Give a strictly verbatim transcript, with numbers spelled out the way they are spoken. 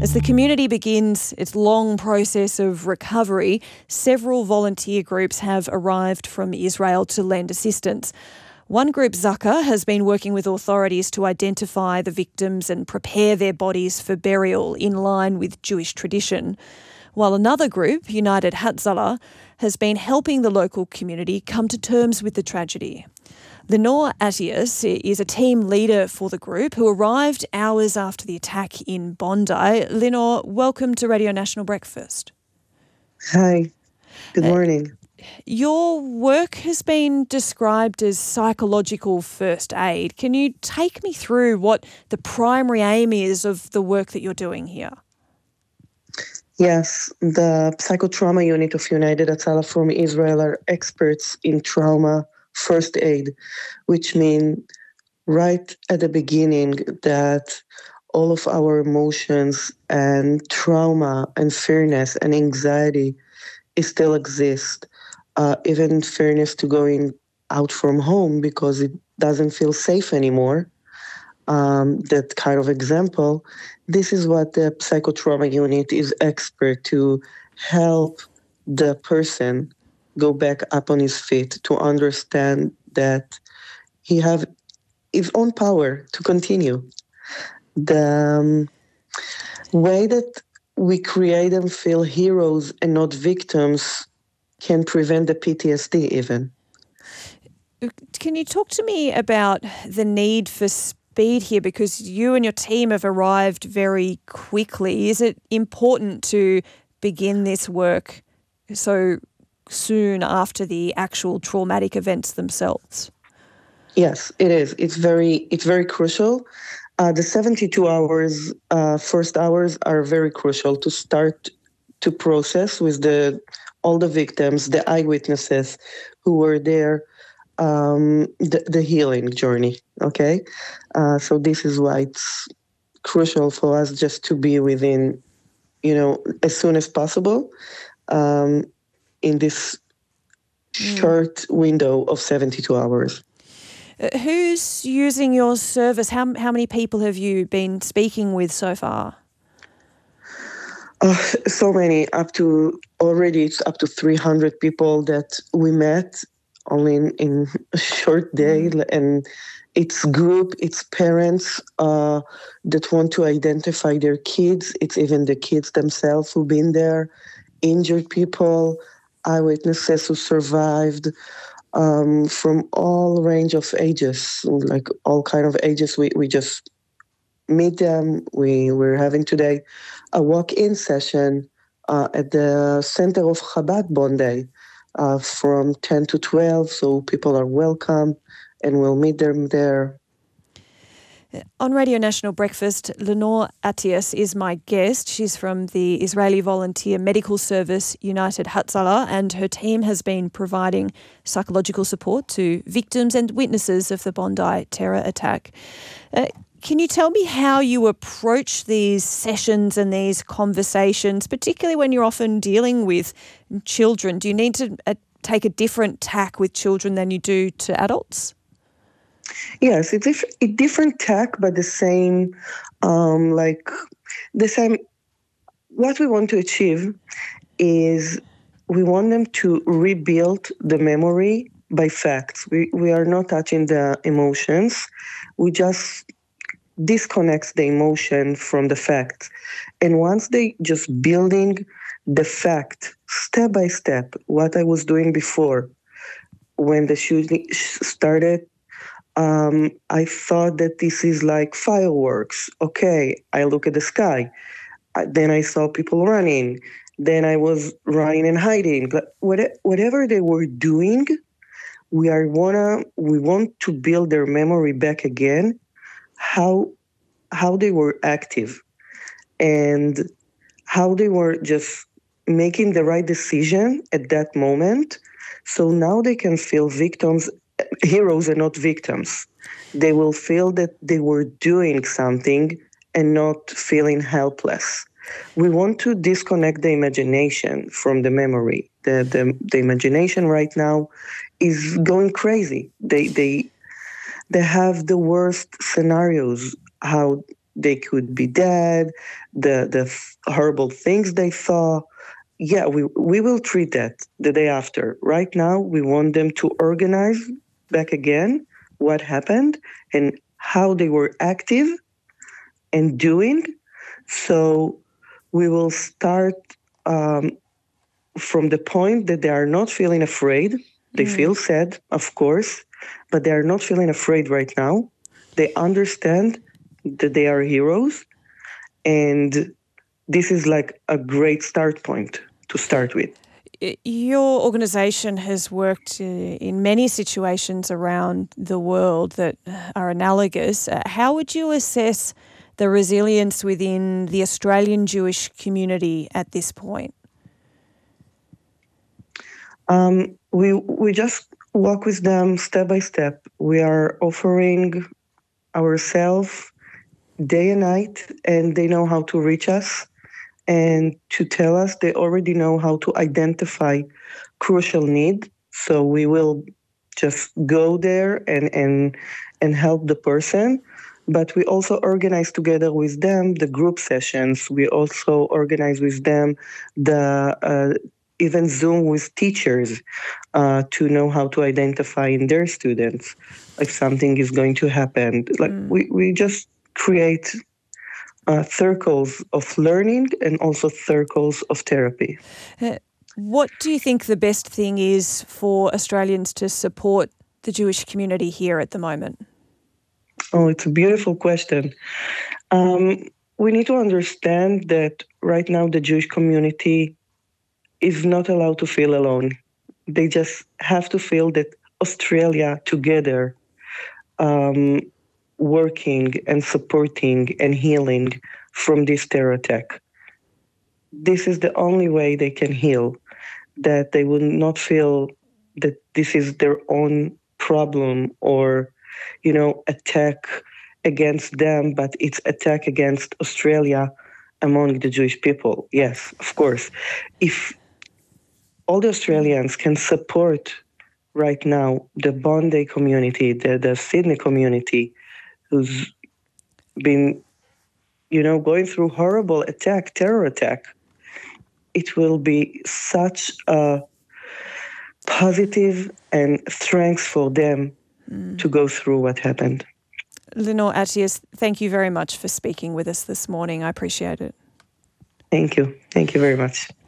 As the community begins its long process of recovery, several volunteer groups have arrived from Israel to lend assistance. One group, Zaka, has been working with authorities to identify the victims and prepare their bodies for burial in line with Jewish tradition, while another group, United Hatzalah, has been helping the local community come to terms with the tragedy. Lenore Attias is a team leader for the group who arrived hours after the attack in Bondi. Lenore, welcome to Radio National Breakfast. Hi, good morning. Uh, your work has been described as psychological first aid. Can you take me through what the primary aim is of the work that you're doing here? Yes, the psychotrauma unit of United Hatzalah from Israel are experts in trauma first aid, which means right at the beginning that all of our emotions and trauma and fearness and anxiety is still exist, uh, even fearness to going out from home because it doesn't feel safe anymore. Um, that kind of example. This is what the psychotrauma unit is expert to help the person go back up on his feet, to understand that he have his own power to continue. The um, way that we create them feel heroes and not victims can prevent the P T S D even. Can you talk to me about the need for speed here, because you and your team have arrived very quickly? Is it important to begin this work so soon after the actual traumatic events themselves? Yes, it is. It's very, it's very crucial. Uh, the seventy-two hours, uh, first hours are very crucial to start to process with the all the victims, the eyewitnesses who were there, um, the, the healing journey. Okay, uh, so this is why it's crucial for us just to be within, you know, as soon as possible. Um, in this short window of seventy-two hours. Uh, who's using your service? How how many people have you been speaking with so far? Uh, so many, up to, already it's up to three hundred people that we met only in, in a short day. Mm. And it's group, it's parents uh, that want to identify their kids. It's even the kids themselves who've been there, injured people, eyewitnesses who survived, um, from all range of ages, like all kind of ages. We, we just meet them. We, we're having today a walk-in session uh, at the Center of Chabad Bondi uh, from ten to twelve, so people are welcome and we'll meet them there. On Radio National Breakfast, Lenore Attias is my guest. She's from the Israeli Volunteer Medical Service, United Hatzalah, and her team has been providing psychological support to victims and witnesses of the Bondi terror attack. Uh, can you tell me how you approach these sessions and these conversations, particularly when you're often dealing with children? Do you need to uh, take a different tack with children than you do to adults? Yes, it's a, a different tack, but the same, um, like, the same. What we want to achieve is we want them to rebuild the memory by facts. We we are not touching the emotions. We just disconnect the emotion from the facts. And once they just building the fact, step by step, what I was doing before, when the shooting started, Um, I thought that this is like fireworks. Okay, I look at the sky. Uh, then I saw people running. Then I was running and hiding. But what, whatever they were doing, we are wanna we want to build their memory back again. How how they were active and how they were just making the right decision at that moment. So now they can feel victims. Heroes and not victims. They will feel that they were doing something and not feeling helpless. We want to disconnect the imagination from the memory. The, the, the imagination right now is going crazy. They, they, they have the worst scenarios, how they could be dead, the the horrible things they saw. Yeah, we we will treat that the day after. Right now, we want them to organize back again what happened and how they were active and doing. So we will start um, from the point that they are not feeling afraid. They mm. feel sad, of course, but they are not feeling afraid right now. They understand that they are heroes, and this is like a great start point to start with. Your organisation has worked in many situations around the world that are analogous. How would you assess the resilience within the Australian Jewish community at this point? Um, we we just walk with them step by step. We are offering ourselves day and night, and they know how to reach us and to tell us. They already know how to identify crucial need. So we will just go there and and and help the person. But we also organize together with them the group sessions. We also organize with them the uh, even Zoom with teachers uh, to know how to identify in their students if something is going to happen. Like mm. we, we just create uh, circles of learning and also circles of therapy. Uh, what do you think the best thing is for Australians to support the Jewish community here at the moment? Oh, it's a beautiful question. Um, we need to understand that right now the Jewish community is not allowed to feel alone. They just have to feel that Australia together, um, working and supporting and healing from this terror attack. This is the only way they can heal, that they will not feel that this is their own problem or, you know, attack against them, but it's attack against Australia among the Jewish people. Yes, of course. If all the Australians can support right now the Bondi community, the, the Sydney community, who's been, you know, going through horrible attack, terror attack, it will be such a positive and strength for them mm. to go through what happened. Lenore Attias, thank you very much for speaking with us this morning. I appreciate it. Thank you. Thank you very much.